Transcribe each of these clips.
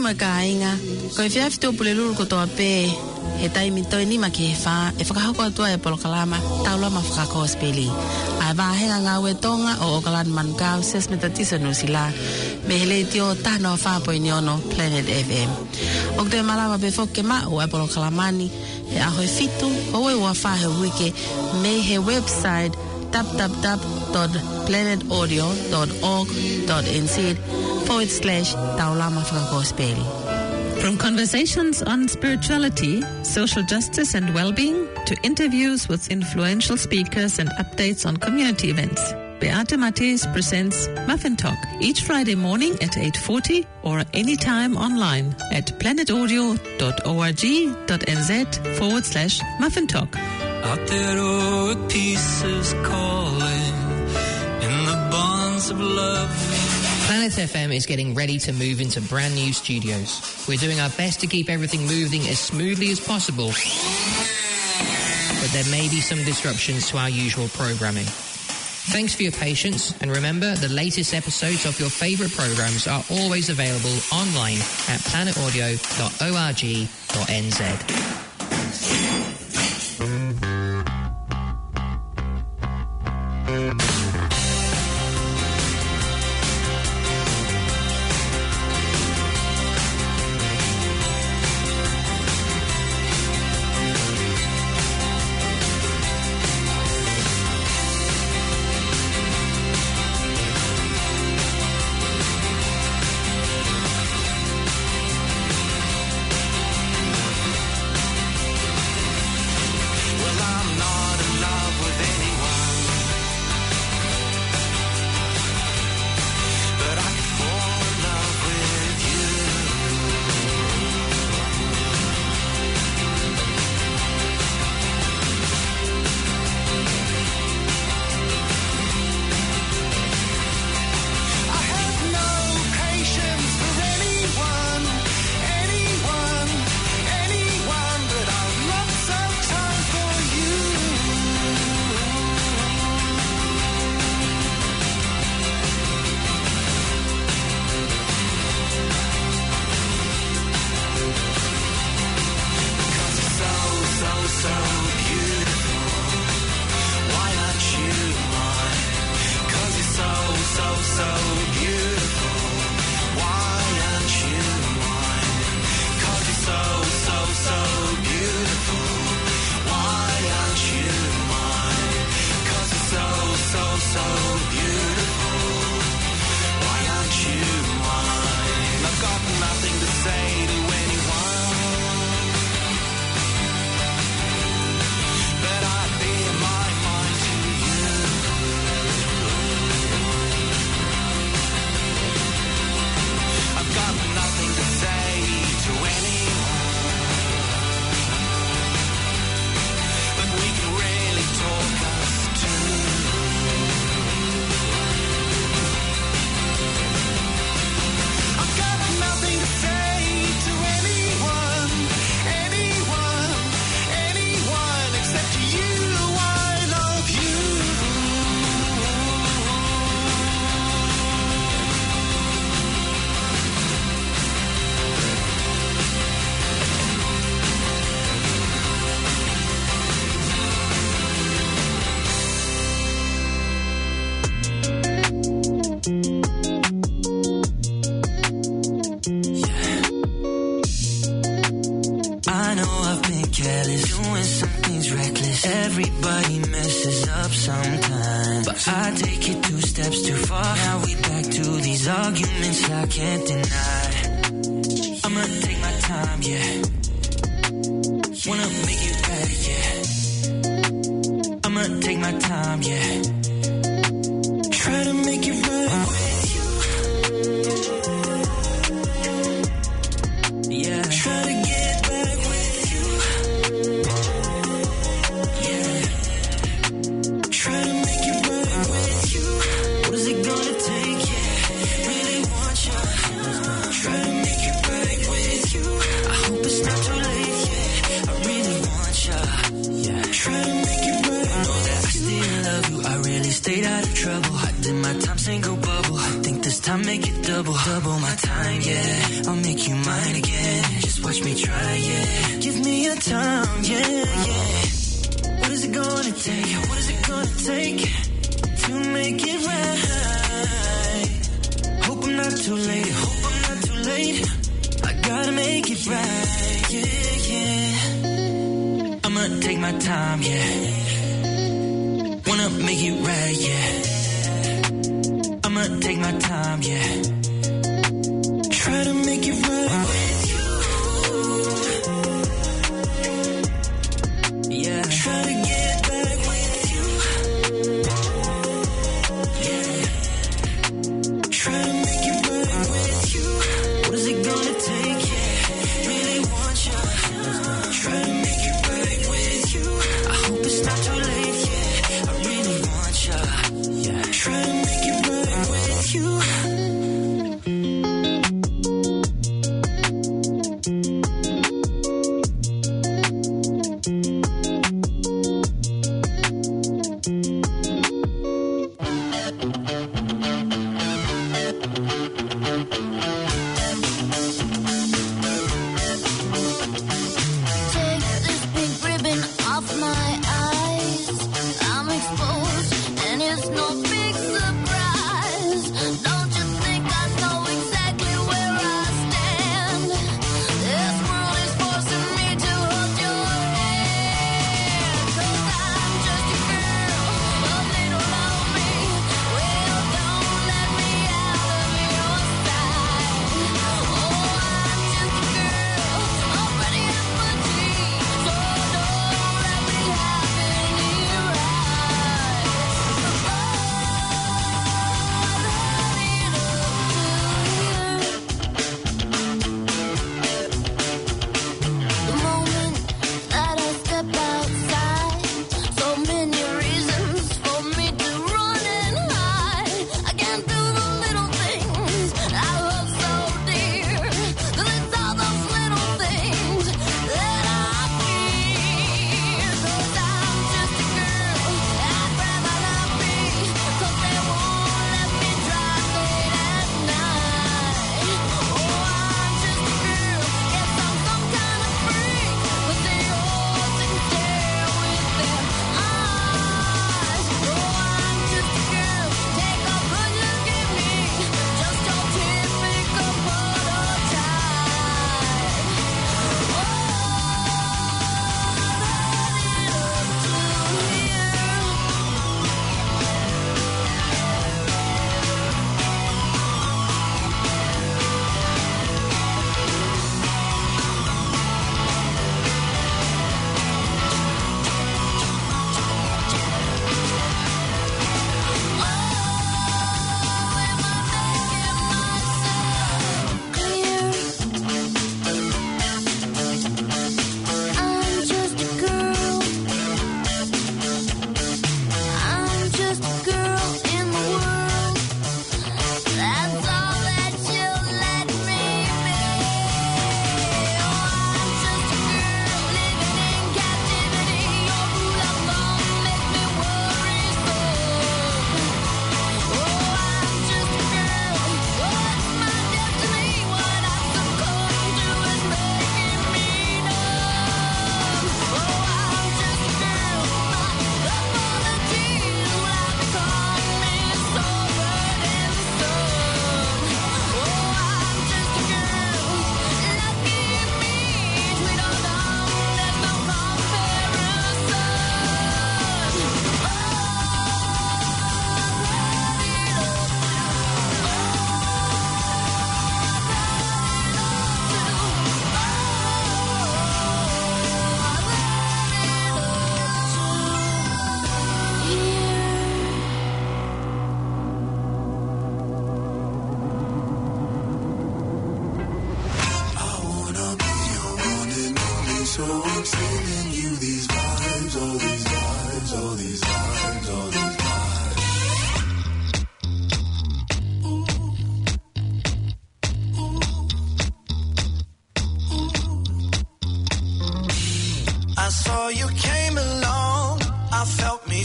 mo ka inga ko e fia fito pulelu ko to pe he taimi to ni ma ke fa e fa ko to e polo kalama taulo ma fa ko speli a ba he nga we tonga o kalan man ka ses metatisa no sila behele tio tano fa po iniono Planet FM o te malama be fo ke ma o e polo kalamani e a hoi fitu o e wa fa he wiki me he website www.planetaudio.org.nz/Taulama Francospeli. From conversations on spirituality, social justice and well-being, to interviews with influential speakers and updates on community events, Beate Matthews presents Muffin Talk each Friday morning at 8:40 or anytime online at planetaudio.org.nz/Muffin Talk. Out there, oh, peace is calling in the bonds of love. Planet FM is getting ready to move into brand new studios. We're doing our best to keep everything moving as smoothly as possible, but there may be some disruptions to our usual programming. Thanks for your patience, and remember, the latest episodes of your favorite programs are always available online at planetaudio.org.nz. Everybody messes up sometimes, but I take it 2 steps too far. Now we back to these arguments I can't deny. I'ma take my time, yeah. Wanna make you better, yeah. I'ma take my time, yeah. Try to make it right with you. Yeah. Try to get back with you. Yeah. Try to make it right with you. What is it gonna take? Yeah. Really want you. Try to make it right with you. I hope it's not too late. Yeah. I really want you. Yeah. Try to make it right. Know that I still love you. I really stayed out of trouble. I did my time single bubble. I think this time, make it double my time, yeah. I'll make you mine again. Just watch me try, yeah. Give me your time, yeah. What is it gonna take? What is it gonna take to make it right? Hope I'm not too late. I gotta make it right, yeah. I'ma take my time, yeah. Wanna make it right, yeah. I'ma take my time, yeah. Try to make it right with you. Yeah. Try to get back with you. Yeah. Try to make it right with you. What is it gonna take? Yeah. Really want you. Try to make it right with you. I hope it's not too late. Yeah. I really want you. Yeah. Try to make it right with you.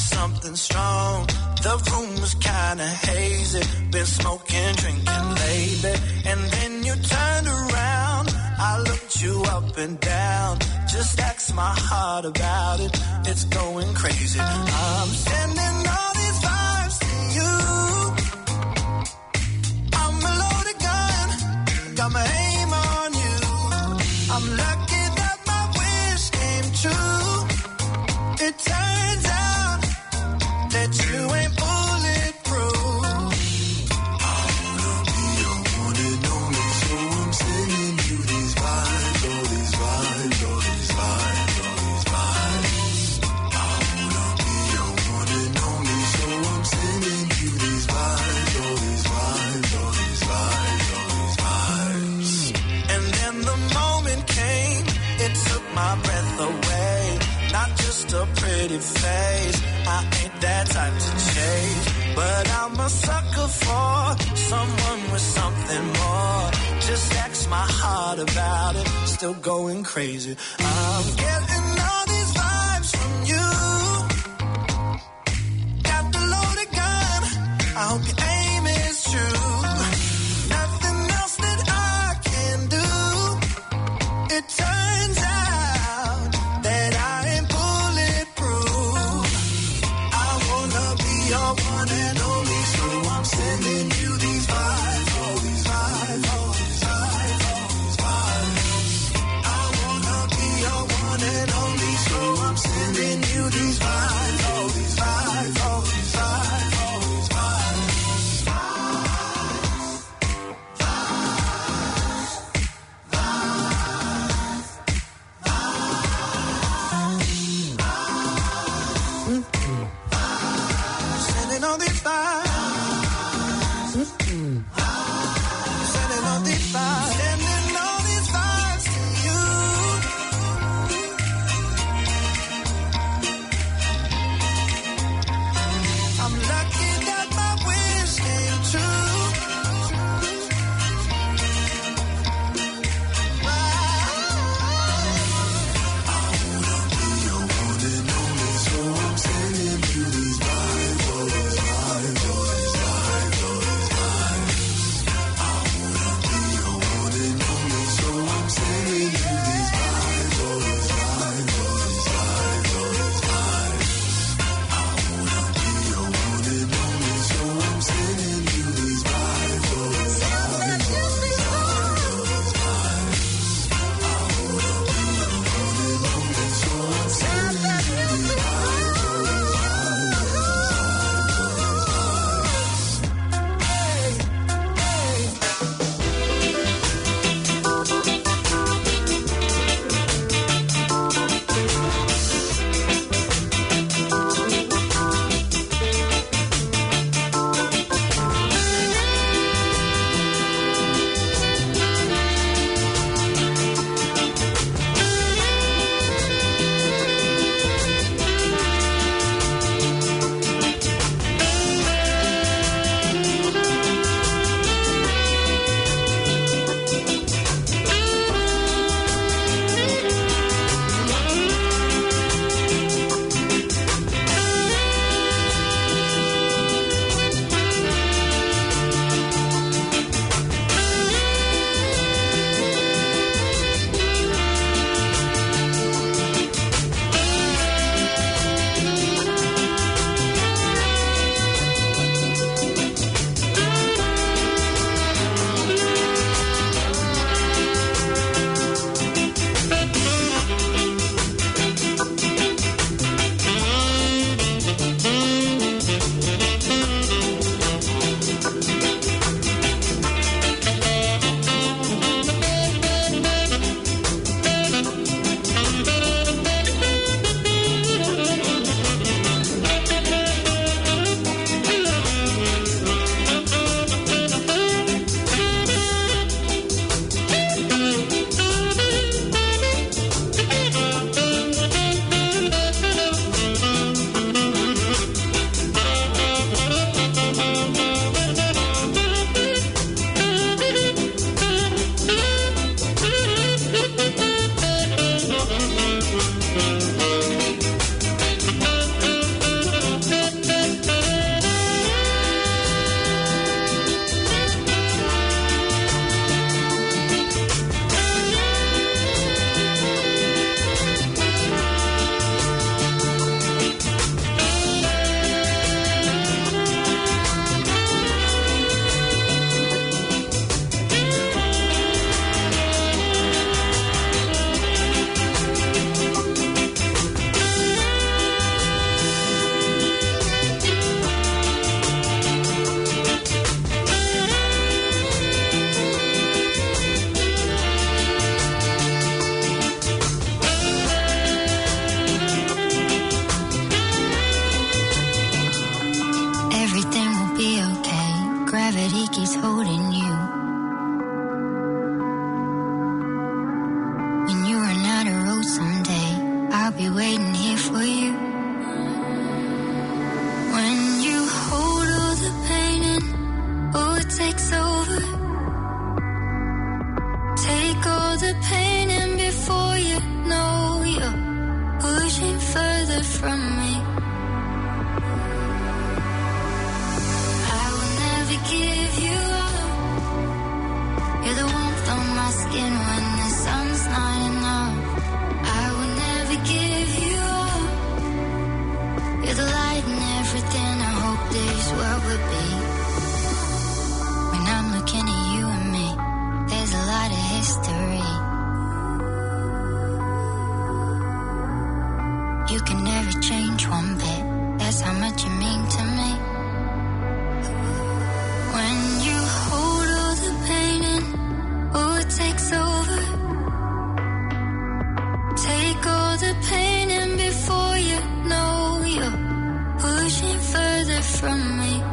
something strong. The room was kinda hazy, been smoking, drinking lately. And then you turned around, I looked you up and down. Just ask my heart about it, it's going crazy. I'm sending all these vibes to you. I'm a loaded gun, got my aim on you. I'm lucky that my wish came true. It turns out that you ain't bulletproof. I wanna be your one and only, so I'm sending you these vibes, all these vibes, all these vibes, all these vibes. I wanna be your one and only, so I'm sending you these vibes, all these vibes, all these vibes, all these vibes. And then the moment came, it took my breath away. Not just a pretty face, I ain't that type to chase. But I'm a sucker for someone with something more. Just ask my heart about it, still going crazy. I'm getting all these vibes from you. Got the loaded gun, I hope your aim is true. Nothing else that I can do. It turns out that I ain't bulletproof. I wanna be your one and only, so I'm sending you these vibes, all these vibes, all these vibes, all these vibes. I wanna be your one and only. world would be. When I'm looking at you and me, there's a lot of history. You can never change one bit, that's how much you mean to me. When you hold all the pain in, oh it takes over. Take all the pain in before you know you're pushing further from me.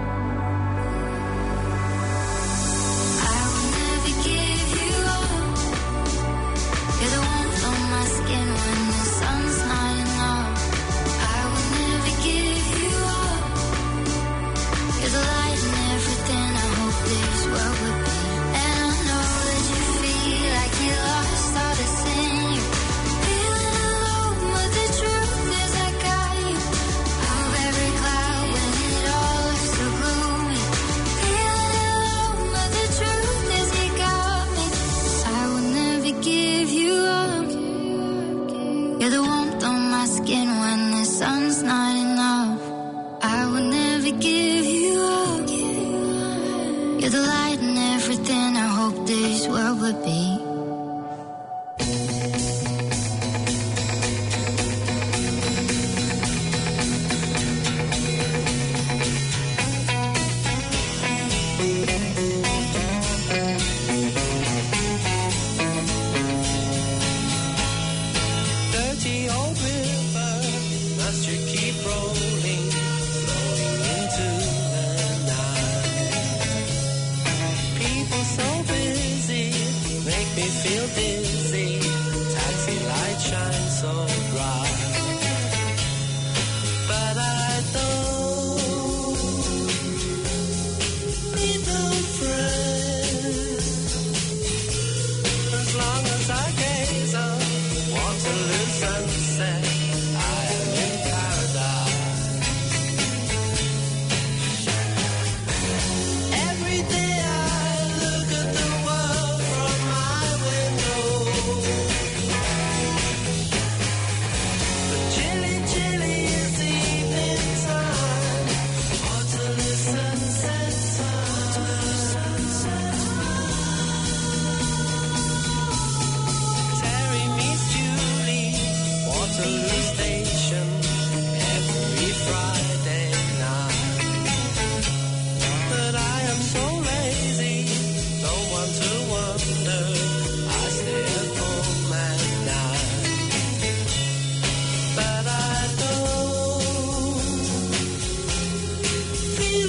I will never give you up. You're the warmth on my skin when the sun's not enough. I will never give you up. You're the light in everything I hope this world would be. And I know that you feel like you lost all the sin. You're feeling alone, but the truth is I got you. Move every cloud when it all looks so gloomy. Feeling alone, but the truth is you got me. I will never give you up. You're the warmth on my skin when the sun's not enough. I will never give you up. You're the light in everything I hope this world would be. Dirty old river, must you keep rolling, flowing into the night? People so busy, make me feel dizzy. Taxi light shines so bright, but I don't need no friend. As long as I gaze on Waterloo sunset, I am in paradise. Every day I look at the world from my window. The chilly, chilly is the evening time. Waterloo sunset Terry meets Julie, Waterloo Station, every Friday night. But I am so lazy, don't want to wonder, I stay at home at night. But I don't feel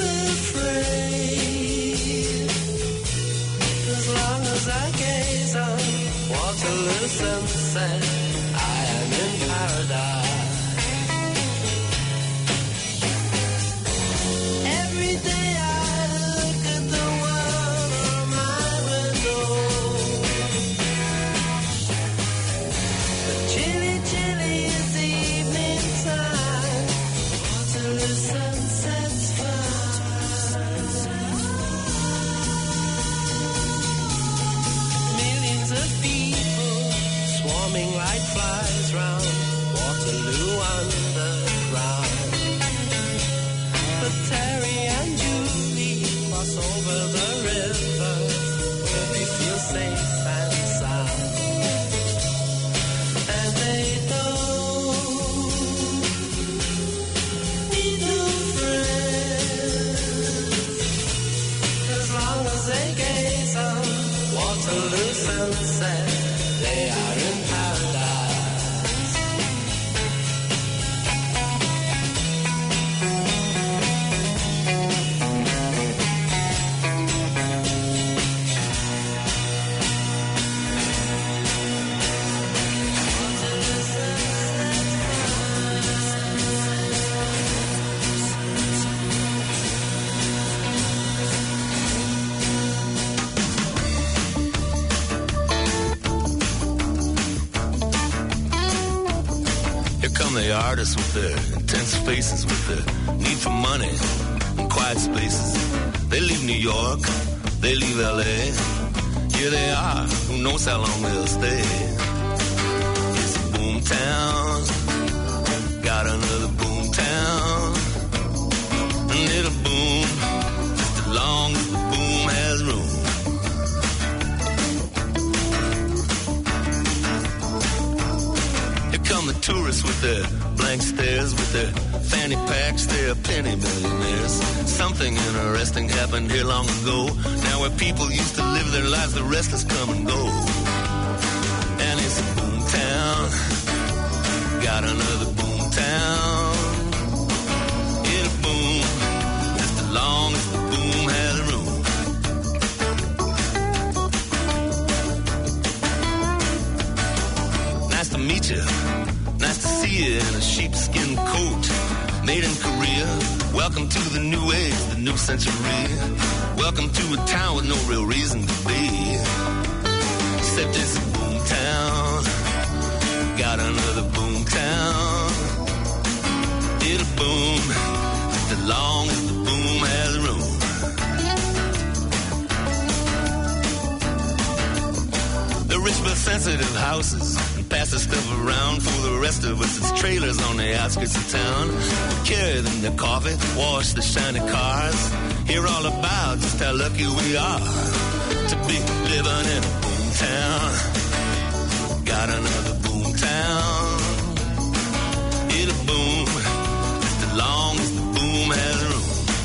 afraid, as long as I gaze on Waterloo sunset, I am in paradise. Every day I look at the world from my window. The chilly, chilly is the evening time. Waterloo sunset's fine. Millions of people swarming like flies round Waterloo underground. But Terry and Julie cross over the river where they feel safe and sound. And they don't need no friends, as long as they gaze on Waterloo sunset, they are in paradise. The artists with their intense faces, with their need for money and quiet spaces. They leave New York, they leave LA. Here they are, who knows how long they'll stay. It's a boom town, got another boom town, and it'll boom millionaires with their fanny packs, they're penny millionaires. Something interesting happened here long ago. Now where people used to live their lives, the rest has come and go. And it's a boom town, got another boom town. It'll boom just as long as the boom has room. Nice to meet you. Nice to see you in a sheepskin coat. Made in Korea. Welcome to the new age, the new century. Welcome to a town with no real reason to be. Except it's a boom town. Got another boom town. It'll boom just as long as the boom has room. The rich but sensitive houses pass the stuff around. For the rest of us, it's trailers on the outskirts of town. We carry them their coffee, wash the shiny cars. Hear all about just how lucky we are to be living in a boom town. Got another boom town. It'll boom just as long as the boom has room.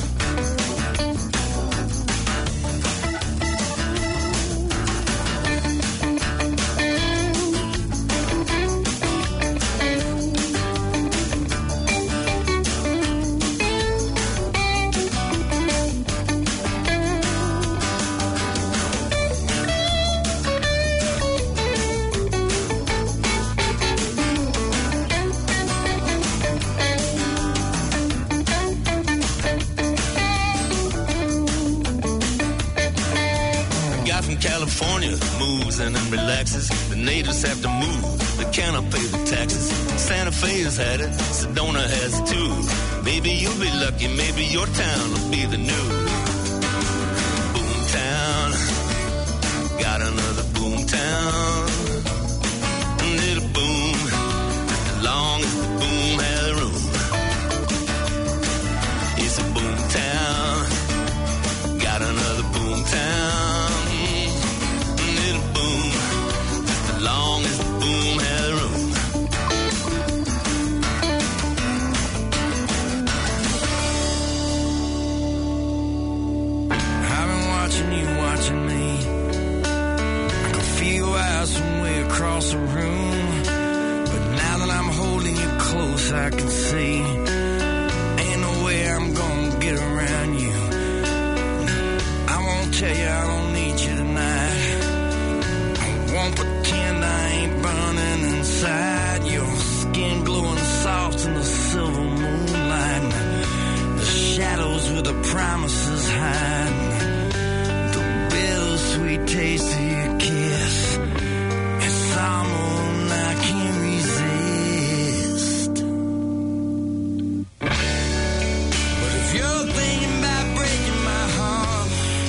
California moves and then relaxes. The natives have to move, they cannot pay the taxes. Santa Fe has had it, Sedona has it too. Maybe you'll be lucky, maybe your town will be the new boom town. Got another boom town. And it'll boom just as long as the boom has room. It's a boom town. Got another boom town. Long as the boom has room. I've been watching you, watching me. I can feel your eyes from way across the room. But now that I'm holding you close, I can see ain't no way I'm gonna get around you. I won't tell you I don't need you tonight. Won't pretend I ain't burning inside. Your skin glowing soft in the silver moonlight. The shadows where the promises hide. The bittersweet taste of your kiss. It's someone I can't resist. But if you're thinking about breaking my heart,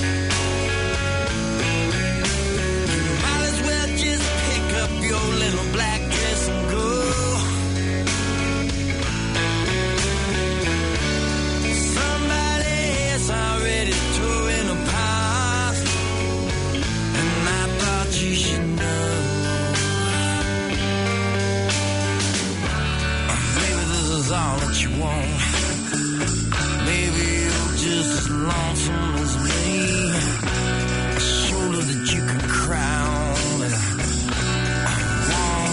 your little black dress and go. Somebody else already tore it apart, and I thought you should know. Maybe this is all that you want. Maybe you're just as lonesome as me. A shoulder that you can cry on.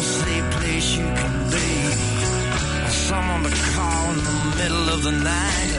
You can be someone to call in the middle of the night.